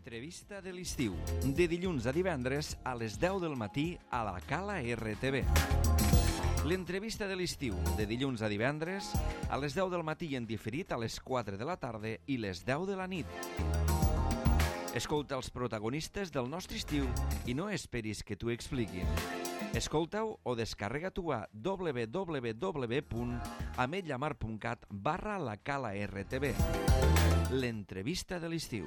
L'entrevista de l'estiu, de dilluns a divendres a les 10 del matí a la Cala RTV. L'entrevista de l'estiu, de dilluns a divendres a les 10 del matí i en diferit a les 4 de la tarda i les 10 de la nit. Escolta els protagonistes del nostre estiu i no esperis que t'ho expliquin. Escolta-ho o descarrega-t'ho a www.ametlllamar.cat/la-cala-rtb. L'entrevista de l'estiu.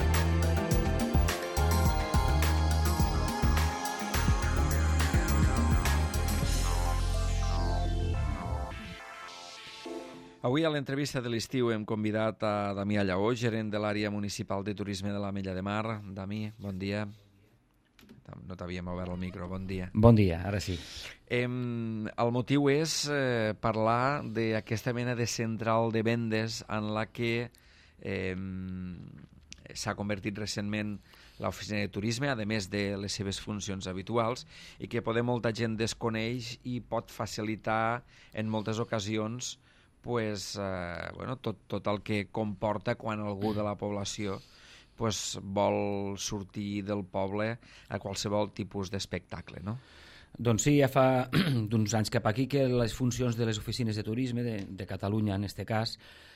Avui a l'entrevista de l'estiu hem convidat a Damià Lleó, gerent de l'àrea municipal de turisme de l'Ametlla de Mar. Dami, bon dia. No t'havíem obert el micro, bon dia. Bon dia, ara sí. El motiu és parlar d'aquesta mena de central de vendes en la que s'ha convertit recentment l'oficina de turisme, a més de les seves funcions habituals, i que molta gent desconeix i pot facilitar en moltes ocasions tot el que comporta quan algú de la població vol sortir del poble a qualsevol tipus d'espectacle, no? Doncs sí, ja fa d'uns anys cap aquí que les funcions de les oficines de turisme de Catalunya, en aquest cas,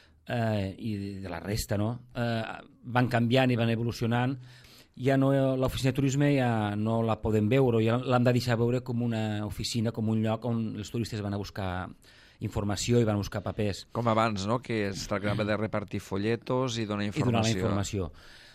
i de la resta, no? Van canviant i van evolucionant. Ja no, l'oficina de turisme ja no la podem veure, ja l'hem de deixar veure com una oficina, com un lloc on els turistes van a buscar informació i van buscar papers. Com abans, no?, que es tractava de repartir folletos i donar informació. I donar la informació.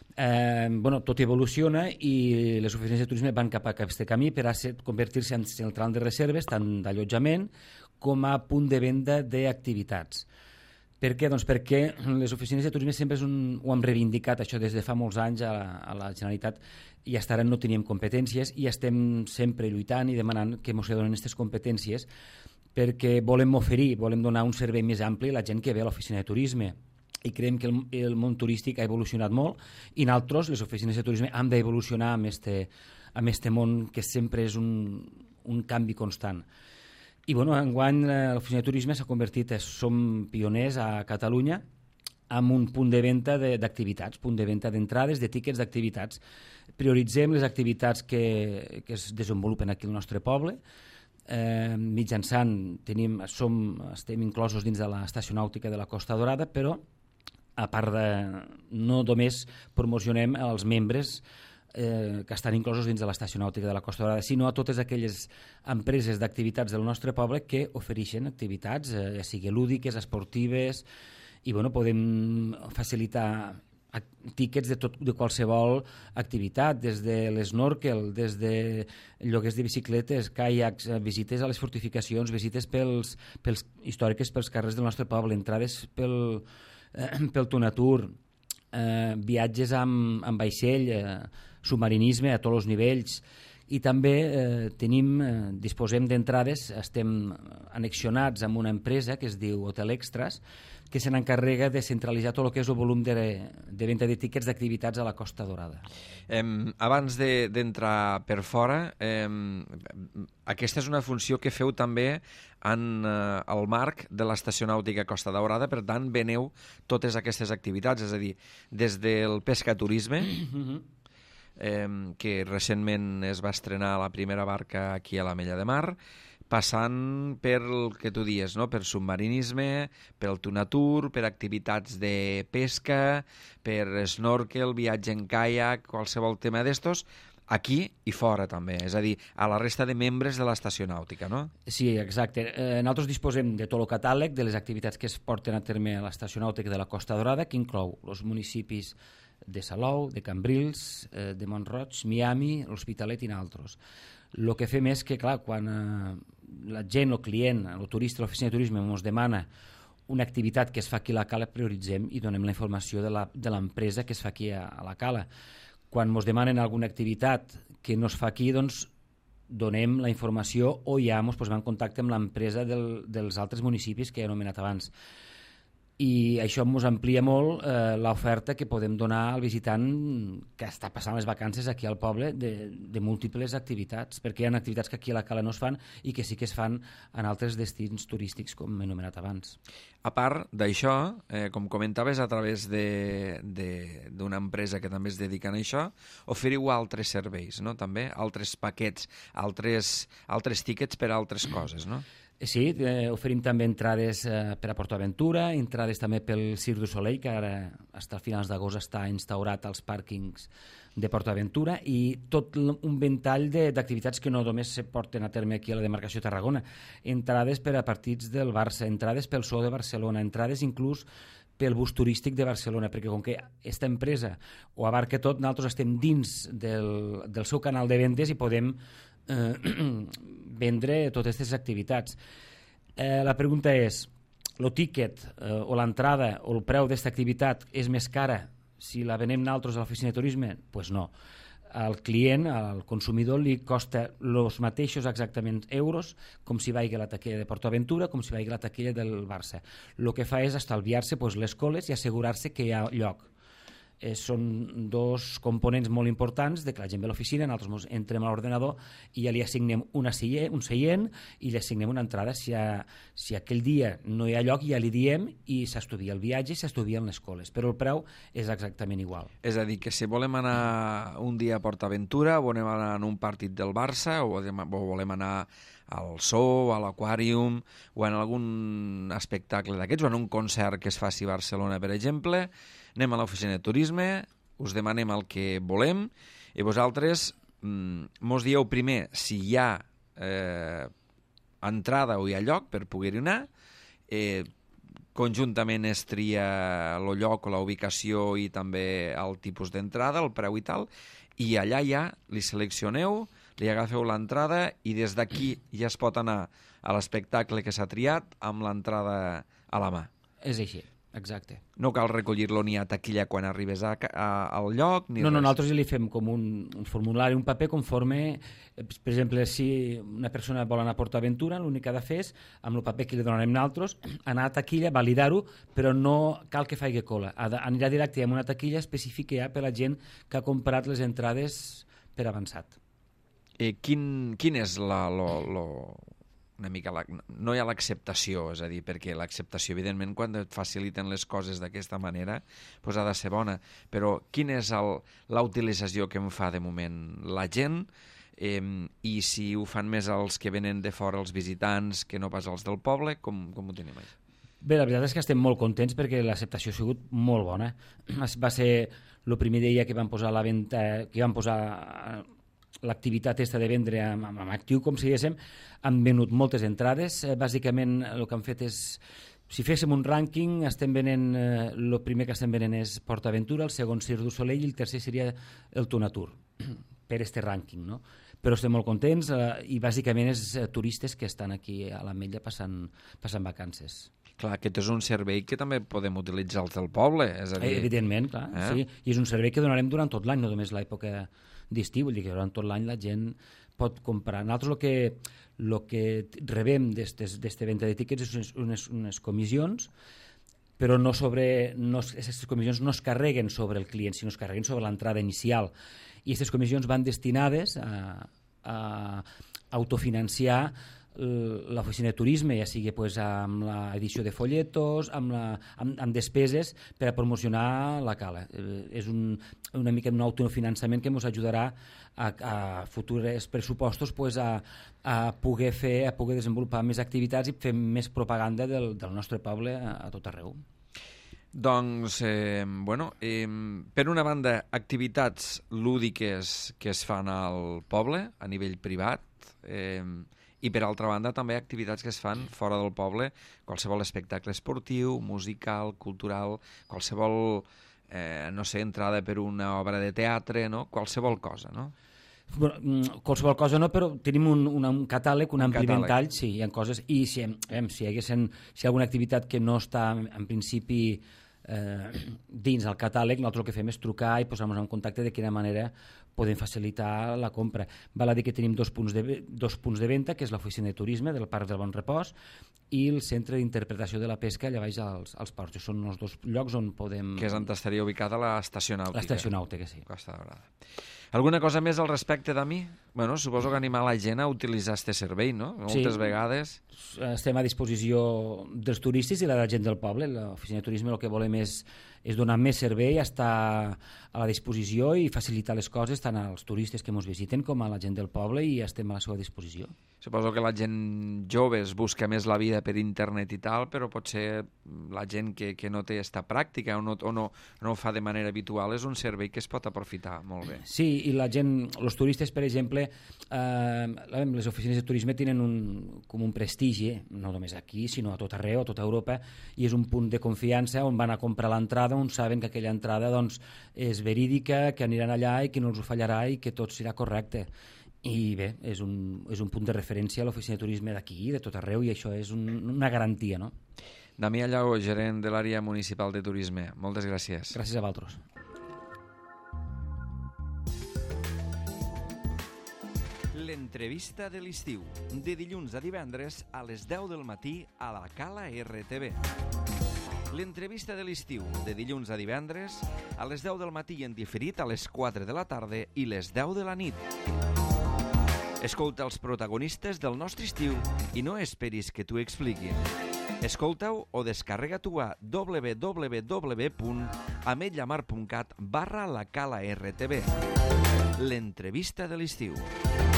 Tot evoluciona i les oficines de turisme van cap a aquest camí per a convertir-se en central de reserves, tant d'allotjament com a punt de venda d'activitats. Per què? Doncs perquè les oficines de turisme sempre ho hem reivindicat, això des de fa molts anys a la Generalitat, i fins ara no teníem competències i estem sempre lluitant i demanant que ens donen aquestes competències perquè volem donar un servei més ampli a la gent que ve a l'oficina de turisme. I creiem que el món turístic ha evolucionat molt i nosaltres, les oficines de turisme, hem d'evolucionar amb este món que sempre és un canvi constant. I enguany l'oficina de turisme s'ha convertit, som pioners a Catalunya amb un punt de venda d'activitats, punt de venda d'entrades, de tíquets d'activitats. Prioritzem les activitats que es desenvolupen aquí al nostre poble, mitjançant estem inclosos dins de l'estació nàutica de la Costa Daurada, però a part no només promocionem els membres que estan inclosos dins de l'estació nàutica de la Costa Daurada, sinó a totes aquelles empreses d'activitats del nostre poble que ofereixen activitats, ja sigui lúdiques, esportives, i podem facilitar tíquets de qualsevol activitat, des de l'snorkel, des de lloguers de bicicletes, caiacs, visites a les fortificacions, visites històriques pels carrers del nostre poble, entrades pel Tunatur, viatges amb vaixell, submarinisme a tots els nivells, i també disposem d'entrades, estem annexionats amb una empresa que es diu Hotel Extras, que se n'encarrega de centralitzar tot el que és el volum de venda de tíquets d'activitats a la Costa Daurada. Abans d'entrar per fora, aquesta és una funció que feu també en el marc de l'estació nàutica Costa Daurada, per tant, veneu totes aquestes activitats, és a dir, des del pescaturisme, que recentment es va estrenar la primera barca aquí a l'Ametlla de Mar, passant per el que tu dies, no? Per submarinisme, pel Tunatur, per activitats de pesca, per snorkel, viatge en caiac, qualsevol tema d'estos, aquí i fora també, és a dir, a la resta de membres de l'estació nàutica, no? Sí, exacte. Nosaltres disposem de tot el catàleg de les activitats que es porten a terme a l'estació nàutica de la Costa Daurada, que inclou els municipis de Salou, de Cambrils, de Mont-roig, Miami, l'Hospitalet i d'altres. El que fem és que, clar, quan la gent, el client, el turista, l'oficina de turisme ens demana una activitat que es fa aquí a la Cala, prioritzem i donem la informació de l'empresa que es fa aquí a la Cala. Quan ens demanen alguna activitat que no es fa aquí, doncs donem la informació o ja ens posem en contacte amb l'empresa dels altres municipis que he anomenat abans. i això ens amplia molt l'oferta que podem donar al visitant que està passant les vacances aquí al poble de múltiples activitats, perquè hi ha activitats que aquí a la Cala no es fan i que sí que es fan en altres destins turístics, com he anomenat abans. A part d'això, com comentaves, a través d'una empresa que també es dedica a això, oferiu altres serveis, no? També altres paquets, altres tíquets per a altres coses, no? Sí, oferim també entrades per a PortAventura, entrades també pel Cirque du Soleil, que ara, fins a finals d'agost, està instaurat als pàrquings de PortAventura, i tot un ventall d'activitats que no només se porten a terme aquí a la demarcació de Tarragona. Entrades per a partits del Barça, entrades pel Zoo de Barcelona, entrades inclús pel bus turístic de Barcelona, perquè com que aquesta empresa ho abarca tot, nosaltres estem dins del seu canal de vendes i podem vendre totes aquestes activitats. La pregunta és, el tíquet o l'entrada o el preu d'aquesta activitat és més cara si la venem nosaltres a l'oficina de turisme? Doncs pues no. Al client, al consumidor, li costa els mateixos exactament euros com si vagi a la taquilla de PortAventura, com si vagi a la taquilla del Barça. El que fa és estalviar-se les coles i assegurar-se que hi ha lloc. Són dos components molt importants de que la gent ve a l'oficina, nosaltres entrem a l'ordenador i ja li assignem un seient i li assignem una entrada. Si aquell dia no hi ha lloc, ja li diem i s'estudia el viatge i s'estudien les coles, però el preu és exactament igual. És a dir, que si volem anar un dia a PortAventura, volem anar a un partit del Barça o volem anar al Zoo, a l'Aquàrium o en algun espectacle d'aquests o en un concert que es faci a Barcelona, per exemple, anem a l'oficina de turisme, us demanem el que volem i vosaltres mos dieu primer si hi ha entrada o hi ha lloc per poder-hi anar, conjuntament es tria el lloc o la ubicació i també el tipus d'entrada, el preu i tal, i allà ja li seleccioneu, li agafeu l'entrada i des d'aquí ja es pot anar a l'espectacle que s'ha triat amb l'entrada a la mà. És així. Exacte. No cal recollir-lo ni a taquilla quan arribes al lloc, ni res. No, nosaltres li fem com un formulari, un paper conforme, per exemple, si una persona vol anar a PortAventura, l'únic que ha de fer és, amb el paper que li donarem nosaltres, anar a taquilla, validar-ho, però no cal que faci cola. Anirà directe amb una taquilla específica ja per a la gent que ha comprat les entrades per avançat. Quin és una mica no hi ha l'acceptació, és a dir, perquè l'acceptació, evidentment, quan et faciliten les coses d'aquesta manera, doncs ha de ser bona, però quina és la utilització que en fa de moment la gent i si ho fan més els que venen de fora, els visitants, que no pas els del poble, com ho tenim això? Bé, la veritat és que estem molt contents perquè l'acceptació ha sigut molt bona. Va ser el primer dia que van posar a la venda, que van posar l'activitat aquesta de vendre amb actiu, com si diguéssim, han venut moltes entrades. Bàsicament el que han fet és, si féssim un rànquing, estem venent, el primer que estem venent és PortAventura, el segon Cirque du Soleil i el tercer seria el Tunatur, per este rànquing, no? Però estem molt contents i bàsicament és turistes que estan aquí a l'Ametlla passant vacances. Clar, aquest és un servei que també podem utilitzar els del poble, és a dir... Evidentment, clar, sí. I és un servei que donarem durant tot l'any, no només l'època d'estiu, vull dir que durant tot l'any la gent pot comprar. Nosaltres el que rebem d'esta venda de tíquets és unes comissions, però aquestes comissions no es carreguen sobre el client, sinó es carreguen sobre l'entrada inicial. I aquestes comissions van destinades a autofinanciar l'oficina de turisme, ja sigui amb l'edició de folletos, amb despeses per a promocionar la cala. És una mica un autofinançament que ens ajudarà a futurs pressupostos a poder desenvolupar més activitats i fer més propaganda del nostre poble a tot arreu. Doncs, per una banda, activitats lúdiques que es fan al poble a nivell privat, i per altra banda també activitats que es fan fora del poble, qualsevol espectacle esportiu, musical, cultural, qualsevol, entrada per una obra de teatre, no? Qualsevol cosa, no? Qualsevol cosa no, però tenim un catàleg, un ampli ventall, sí, hi ha coses, i si hi ha alguna activitat que no està en principi dins el catàleg, nosaltres el que fem és trucar i posar-nos en contacte de quina manera podem facilitar la compra. Val a dir que tenim dos punts de venda, que és l'oficina de turisme del Parc del Bon Repòs i el centre d'interpretació de la pesca allà baix als ports. Són els dos llocs on podem... Que és on estaria ubicada l'estació nàutica. L'estació nàutica, sí. Costa Daurada. Alguna cosa més al respecte, Dami? Bueno, suposo que animar la gent a utilitzar este servei, no? Moltes vegades. Estem a disposició dels turistes i de la gent del poble. L'oficina de turisme el que volem és donar més servei, estar a la disposició i facilitar les coses tant als turistes que ens visiten com a la gent del poble, i estem a la seva disposició. Suposo que la gent jove es busca més la vida per internet i tal, però potser la gent que no té esta pràctica o no ho fa de manera habitual és un servei que es pot aprofitar molt bé. Sí, i la gent, els turistes, per exemple, les oficines de turisme tenen com un prestigi, no només aquí, sinó a tot arreu, a tota Europa, i és un punt de confiança on van a comprar l'entrada, on saben que aquella entrada doncs, és verídica, que aniran allà i que no els ho fallarà i que tot serà correcte. I bé, és un punt de referència a l'oficina de turisme d'aquí, de tot arreu, i això és una garantia, no? Damià Llago, gerent de l'àrea municipal de turisme. Moltes gràcies. Gràcies a vosaltres. L'entrevista de l'estiu, de dilluns a divendres a les 10 del matí a la Cala RTV. L'entrevista de l'estiu, de dilluns a divendres a les 10 del matí i en diferit a les 4 de la tarda i les 10 de la nit. Escolta els protagonistes del nostre estiu i no esperis que t'ho expliquin. Escolta-ho o descarrega-t'ho a www.ametllamar.cat/la Cala RTV. L'entrevista de l'estiu.